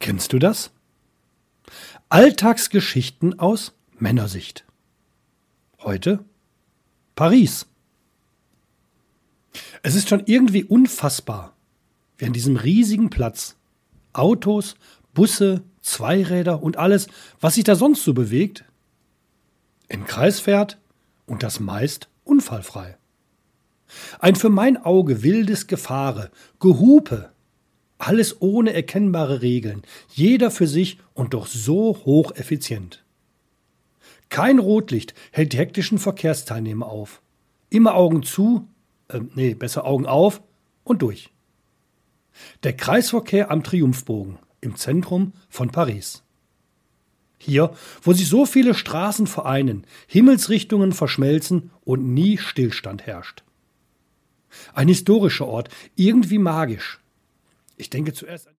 Kennst du das? Alltagsgeschichten aus Männersicht. Heute Paris. Es ist schon irgendwie unfassbar, wie an diesem riesigen Platz Autos, Busse, Zweiräder und alles, was sich da sonst so bewegt, im Kreis fährt und das meist unfallfrei. Ein für mein Auge wildes Gefahre, Gehupe, alles ohne erkennbare Regeln, jeder für sich und doch so hocheffizient. Kein Rotlicht hält die hektischen Verkehrsteilnehmer auf. Immer Augen zu, besser Augen auf und durch. Der Kreisverkehr am Triumphbogen im Zentrum von Paris. Hier, wo sich so viele Straßen vereinen, Himmelsrichtungen verschmelzen und nie Stillstand herrscht. Ein historischer Ort, irgendwie magisch. Ich denke zuerst an